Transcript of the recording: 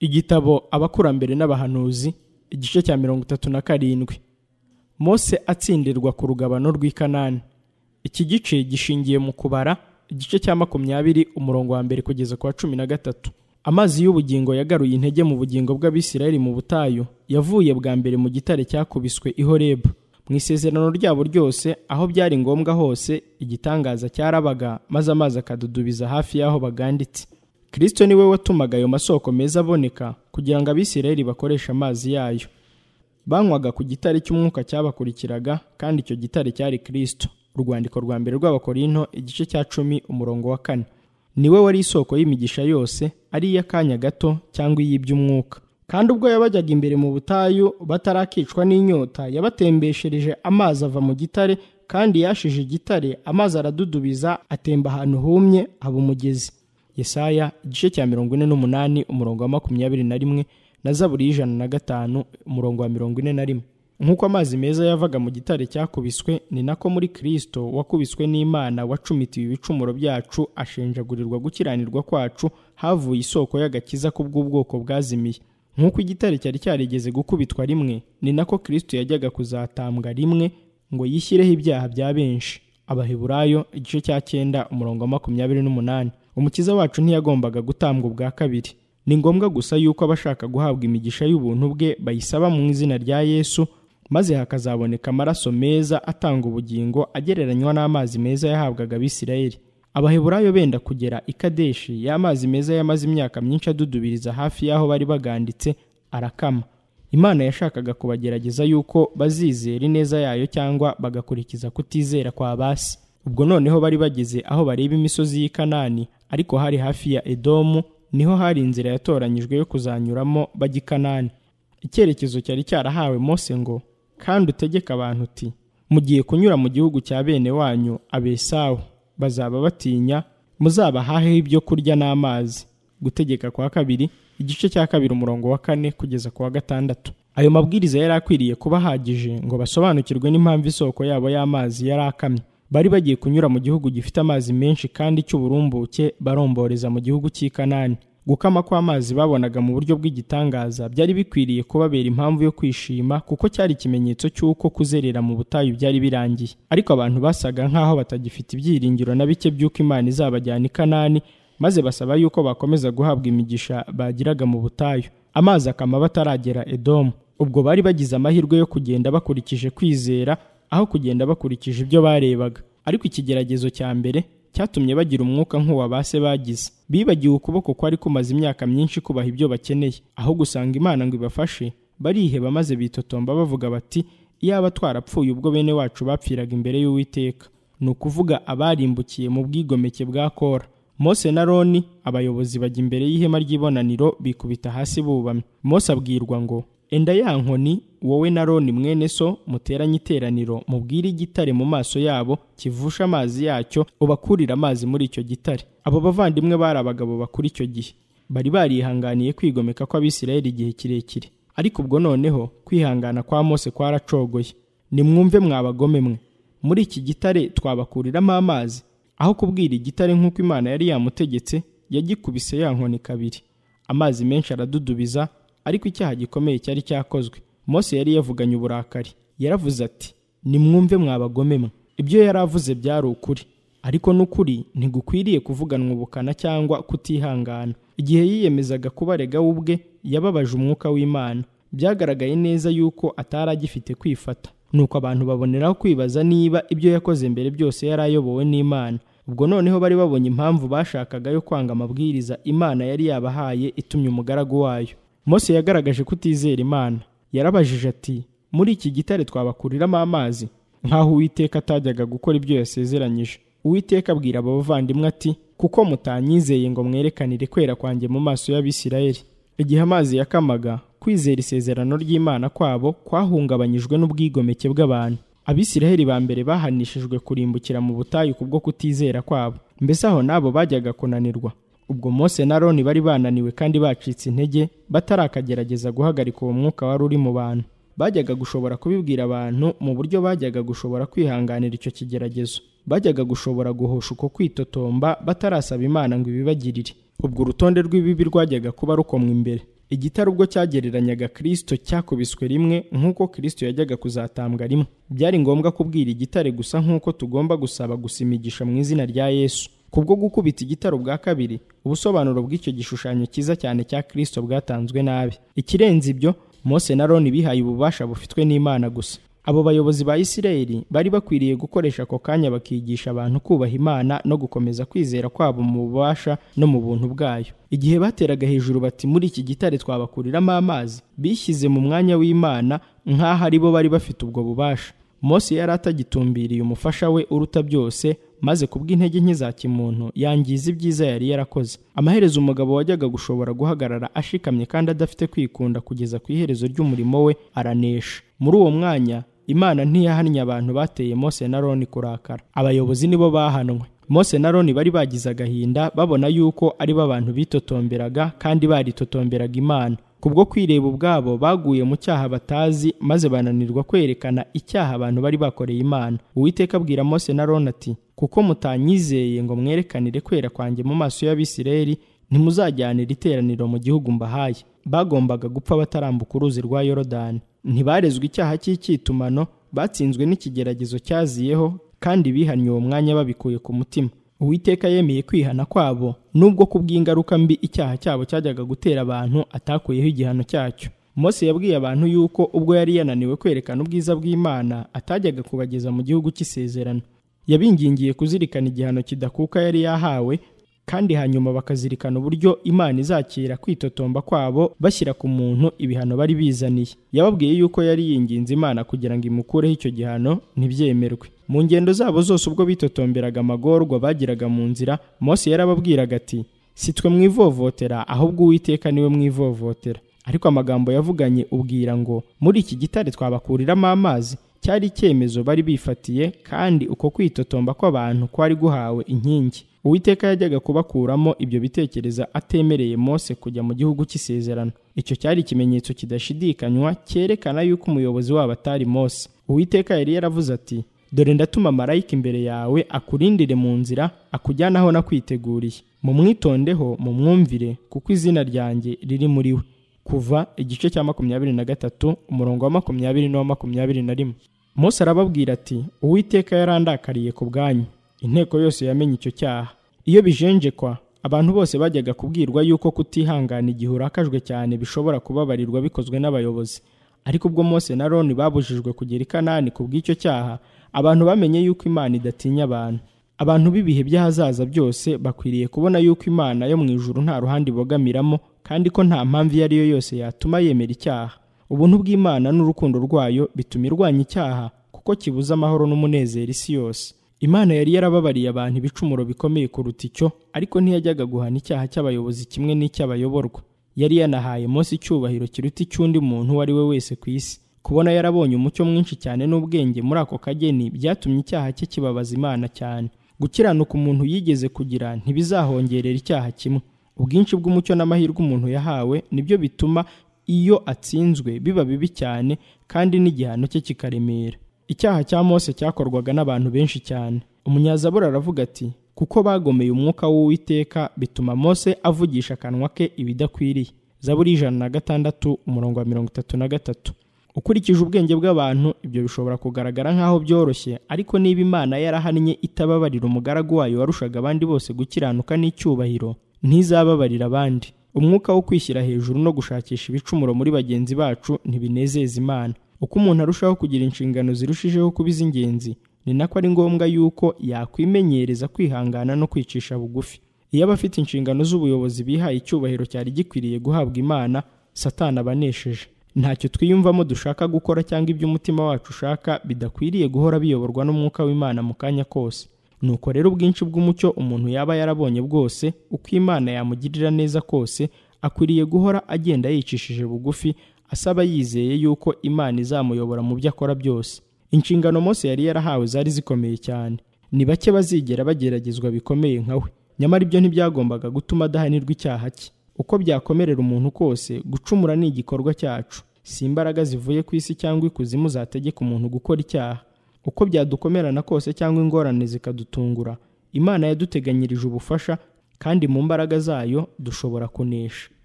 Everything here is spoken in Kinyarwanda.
Igitabo Abakurambere n'Abahanuzi, igice cya 37. Mose atsindirwa ku rugabano rw'i Kanani. Iki gice gishingiye mu kubara igice cya 20 umurongo wa mbere kugeza ku wa 13. Amazi y'ubugingo yagaruye intege mu bugingo bw'Abisirayeli mu butayu, yavuye bwa mbere mu gitare cyakubiswe i Horebu. Mu isezerano ryabo ryose, aho byari ngombwa hose, igitangaza cyarabaga, maze amazi akadudubiza hafi y'aho baganditse. Kristo niwe watumaga ayo masoko meza aboneka kugira ngo Abisirayeli bakoreshe amazi yayo. Banywaga ku gitare cy'umwuka cyabakurikiraga, kandi icyo gitare cyari Kristo. Urwandiko rwa mbere rw'Abakorinto igice cya 10 umurongo wa 4. Niwe wari isoko y'imigisha yose, ari iy'akanya gato cyangwa iy'iby'umwuka. Kandi ubwo yabajyaga imbere mu butayu batarakicwa n'inyota, yabatembeshereje amazi ava mu gitare, kandi yashije igitare, amazi aradudubiza, atemba ahantu humye, haba umugezi. Yesaya igice cya 48 umurongo wa 21 na Zaburi 105 umurongo wa 41. Nk'uko amazi meza yavaga mu gitare cyakubiswe, ni nako muri Kristo wakubiswe n'Imana, wacumitiwe ibicumuro byacu, ashenjagurirwa gukiranirwa kwacu, havuye isoko y'agakiza kubw'ubwoko bwazimiye. Nk'uko igitare cyari cyarigeze gukubitwa rimwe, ni nako Kristo yajyaga kuzatambwa rimwe ngo yishyireho ibyaha bya benshi. Abaheburayo igice cya 9 umurongo wa 28. Umukiza wacu ntiyagombaga gutambwa ubwa kabiri. Ni ngombwa gusa yuko abashaka guhabwa imigisha y'ubuntu bwe bayisaba mu izina rya Yesu, maze hakazaboneka amaraso meza atanga ubugingo, agereranywa n'amazi meza yahabwaga Abisirayeli. Abaheburayo benda kugera i Kadeshi, y'amazi meza yamaze imyaka myinshi adudubiriza hafi y'aho bari baganditse, arakama. Imana yashakaga kubagerageza yuko bazizera ineza yayo cyangwa bagakurikiza kutizera kwa basi. Ubwo noneho bari bageze aho bareba imisozi y'i Kanani, ariko hari hafi ya Edomu, niho hari inzira yatoranyijwe yo kuzanyuramo bajya i Kanani. Icyerekezo cyari cyarahawe Mose ngo, kandi utegeka abantu uti, mugiye kunyura mu gihugu cya bene wanyu Abesawu, bazaba batinya, muzabahaheho ibyo kurya n'amazi. Gutegeka kwa 2 igice cya 2 umurongo wa 4 kugeza ku wa 6. Ayo mabwiriza yari akwiriye kuba ahagije ngo basobanukirwe n'impamvu isoko yabo y'amazi yari akamye. Bari bagiye kunyura mu gihugu gifite amazi menshi kandi cy'uburumbuke, baromboreza mu gihugu cy'i Kanani. Gukama kw'amazi babonaga mu buryo bw'igitangaza byari bikwiriye kubabera impamvu yo kwishima, kuko cyari ikimenyetso cy'uko kuzerera mu butayu byari birangiye. Ariko abantu basaga nk'aho batagifite ibyiringiro na bike by'uko Imana izabajyana i Kanani, maze basaba yuko bakomeza guhabwa imigisha bagiraga mu butayu. Amazi akama bataragera Edomu. Ubwo bari bagize amahirwe yo kugenda bakurikije kwizera, aho kugenda bakurikije ibyo barebaga. Ariko ikigeragezo cya mbere cyatumye bagira umwuka nk'uwa base bagize. Bibagiwe ukuboko kwari kumaze imyaka myinshi kubaha ibyo bakeneye. Aho gusanga Imana ngo ibafashe, bariheba maze bitotomba bavuga bati, iyaba twarapfuye ubwo bene wacu bapfiraga imbere y'Uwiteka. Ni ukuvuga abarimbukiye mu bwigomeke bwa Kora. Mose na Aroni, abayobozi, bajya imbere y'ihema ry'ibonaniro, bikubita hasi bubamye. Mose abwirwa ngo, enda ya nkoni, wowe na Aroni mwene so muteranye iteraniro, mubwire igitare mu maso yabo kivusha amazi yacyo, ubakurira amazi muri icyo gitare. Abo bavandimwe bari abagabo bakuru icyo gihe, bari barihanganiye kwigomeka kw'Abisirayeli igihe kirekire. Ariko ubwo noneho kwihangana kwa Mose kwaracogoye. Nimwumve mwabagome mwe, muri iki gitare twabakuriramo amazi? Aho kubwira igitare nk'uko Imana yari yamutegetse, yagikubise ya nkoni 2. Amazi menshi aradudubiza, ariko icyaha gikomeye cyari cyakozwe. Mose yari yavuganye uburakari. Yaravuze ati, nimwumve mwabagome mwe. Ibyo yaravuze byari ukuri, ariko n'ukuri ntigukwiriye kuvuganwa ubukana cyangwa kutihangana. Igihe yiyemezaga kubarega ubwe, yababaje umwuka w'Imana. Byagaragaye neza yuko atari agifite kwifata. Nuko abantu baboneraho kwibaza niba ibyo yakoze mbere byose yari ayobowe n'Imana. Ubwo noneho bari babonye impamvu bashakaga yo kwanga amabwiriza Imana yari yabahaye itumye umugaragu wayo. Mose yagaragaje kutizera Imana. Yarabajije ati, muri iki gitare twabakuriramo amazi? Nk'aho Uwiteka atajyaga gukora ibyo yasezeranyije. Uwiteka abwira abo bavandimwe ati, kuko mutanyizeye ngo mwerekanire kwera kwanjye mu maso y'Abisirayeli. Igihe amazi yakamaga, kwizera isezerano ry'Imana kwabo kwahungabanyijwe n'ubwigomeke bw'abantu. Abisirayeli ba mbere bahanishijwe kurimbukira mu butayu kubwo kutizera kwabo. Mbese aho nabo bajyaga kunanirwa? Ubwo Mose na Aroni bari bananiwe kandi bacitse intege, batarakagerageza guhagarika uwo mwuka wari uri mu bantu. Bajyaga gushobora kubibwira abantu mu buryo bajyaga gushobora kwihanganira icyo kigeragezo. Bajyaga gushobora guhosha uko kwitotomba batarasaba Imana ngo ibibagirire. Ubwo urutonde rw'ibibi rwajyaga kuba rukomwa imbere. igitare ubwo cyagereranyaga Kristo cyakubiswe rimwe nk'uko Kristo yajyaga kuzatambwa rimwe. Byari ngombwa kubwira igitare gusa nk'uko tugomba gusaba gusa imigisha mu izina rya Yesu. Kubwo gukubita igitare ubwa kabiri, ubusobanuro bw'icyo gishushanyo cyiza cyane cya Kristo bwatanzwe nabi. Ikirenze ibyo, Mose na Aroni bihaye ububasha bufitwe n'Imana gusa. Abo bayobozi ba Isirayeli bari bakwiriye gukoresha ako kanya bakigisha abantu kubaha Imana no gukomeza kwizera kwabo mu bubasha no mu buntu bwayo. Igihe bateraga hejuru bati muri iki gitare twabakuriramo amazi, bishyize mu mwanya w'Imana nk'aho ari bo bari bafite ubwo bubasha. Mose yari atagitumbiriye umufasha we uruta byose, maze kubw'intege nke za kimuntu yangiza ibyiza yari yarakoze. Amaherezo umugabo wajyaga gushobora guhagarara ashikamye kandi adafite kwikunda kugeza ku iherezo ry'umurimo we aranesha. Muri uwo mwanya Imana ntiyahannye abantu bateye Mose na Aroni kurakara. Abayobozi nibo bahanwe. Mose na Aroni bari bagize agahinda babona yuko ari bo abantu bitotomberaga kandi baritotomberaga Imana. Kubwo kwireba ubwabo baguye mu cyaha batazi, maze bananirwa kwerekana icyaha abantu bari bakoreye Imana. Uwiteka abwira Mose na Aroni ati, kuko mutanyizeye ngo mwerekanire kwera kwanjye mu maso y'Abisirayeli, ntimuzajyanira iteraniro mu gihugu mbahaye. Bagombaga gupfa batarambuka uruzi rwa Yorodani. Ntibarezwe icyaha cy'icyitumano, batsinzwe n'ikigeragezo cyaziyeho, kandi bihannye uwo mwanya babikuye ku mutima. Uwiteka yemeye kwihana kwabo, nubwo kubw'ingaruka mbi icyaha cyabo cyajyaga gutera abantu atakuyeho igihano cyacyo. Mose yabwiye abantu yuko ubwo yari yananiwe kwerekana ubwiza bw'Imana atajyaga kubageza mu gihugu cy'isezerano. Yabingingiye kuzirikana igihano kidakuka yari yahawe, kandi hanyuma bakazirikana uburyo Imana izakira kwitotomba kwabo bashyira ku muntu ibihano bari bizaniye. Yababwiye yuko yari yinginze Imana kugira ngo imukureho icyo gihano ntibyemerwe. Mu ngendo zabo zose ubwo bitotomberaga amagorwa bagiraga mu nzira, Mose yarababwiraga ati, si twe mwivovotera ahubwo Uwiteka niwe mwivovotera. Ariko amagambo yavuganye ubwira ngo muri iki gitare twabakuriramo amazi cyari icyemezo bari bifatiye, kandi uko kwitotomba kw'abantu kwari guhawe inkingi. Uwiteka yajyaga kubakuramo ibyo bitekereza atemereye Mose kujya mu gihugu cy'isezerano. Icyo cyari ikimenyetso kidashidikanywa cyerekana yuko umuyobozi wabo atari Mose. Uwiteka yari yaravuze ati, dore ndatuma marayika imbere yawe akurindire mu nzira, akujyana aho nakwiteguriye. Mumwitondeho mumwumvire, kuko izina ryanjye riri muri we. Kuva igice cya 23 umurongo wa 20 n'uwa 21. Mose arababwira ati, Uwiteka yarandakariye ku bwanyu. Inteko yose yamenye icyo cyaha. Iyo bijenjekwa, abantu bose bajyaga kubwirwa yuko kutihangana igihe urakajwe cyane bishobora kubabarirwa bikozwe n'abayobozi. Ariko ubwo Mose na Aroni babujijwe kugera i Kanani kubw'icyo cyaha, abantu bamenye yuko Imana idatinya abantu. Abantu b'ibihe by'ahazaza byose bakwiriye kubona yuko Imana yo mu ijuru nta ruhande ibogamiramo, kandi ko nta mpamvu iyo ari yo yose yatuma yemera icyaha. Ubuntu bw'Imana n'urukundo rwayo bituma irwanya icyaha, kuko kibuza amahoro n'umunezero isi yose. Imana yari yarababariye abantu ibicumuro bikomeye kuruta icyo, ariko ntiyajyaga guhana icyaha cy'abayobozi kimwe n'icy'abayoborwa. Yari yanahaye Mose icyubahiro kiruta icy'undi muntu uwo ari we wese ku isi. Kubona yarabonye umucyo mwinshi cyane n'ubwenge muri ako kageni byatumye icyaha cye kibabaza Imana cyane. Gukiranuka umuntu yigeze kugira ntibizahongerera icyaha kimwe. Ubwinshi bw'umucyo n'amahirwe umuntu yahawe nibyo bituma iyo atsinzwe biba bibi cyane, kandi n'igihano cye kikaremera. Icyaha cya Mose cyakorwaga n'abantu benshi cyane. Umunyazaburi aravuga ati, kuko bagomeye umwuka w'Uwiteka bituma Mose avugisha akanwa ke ibidakwiriye. Zaburi 106 umurongo wa 33. Ukurikije ubwenge bw'abantu ibyo bishobora kugaragara nk'aho byoroshye, ariko niba Imana yarahannye itababarira umugaragu wayo warushaga abandi bose gukiranuka n'icyubahiro, ntizababarira abandi. Umwuka wo kwishyira hejuru no gushakisha ibicumuro muri bagenzi bacu ntibinezeza Imana. Uko umuntu arushaho kugira inshingano zirushijeho kuba iz'ingenzi, ni nako ari ngombwa yuko yakwimenyereza kwihangana no kwicisha bugufi. Iyo abafite inshingano z'ubuyobozi bihaye icyubahiro cyari gikwiriye guhabwa Imana, Satani abanesheje. Ntacyo twiyumvamo dushaka gukora cyangwa ibyo umutima wacu ushaka bidakwiriye guhora biyoborwa n'umwuka w'Imana mu kanya kose. Nuko rero ubwinshi bw'umucyo umuntu yaba yarabonye bwose, uko Imana yamugirira neza kose, akwiriye guhora agenda yicishije bugufi, asaba yizeye yuko Imana izamuyobora mu byo akora byose. Inshingano Mose yari yarahawe zari zikomeye cyane. Ni bake bazigera bageragezwa bikomeye nkawe. Nyamara ibyo ntibyagombaga gutuma adahanirwa icyaha cye. Uko byakomerera umuntu kose, gucumura ni igikorwa cyacu. Si imbaraga zivuye ku isi cyangwa ikuzimu zategeka umuntu gukora icyaha. Uko byadukomerana kose cyangwa ingorane zikadutungura, Imana yaduteganyirije ubufasha, kandi mu mbaraga zayo dushobora kunesha.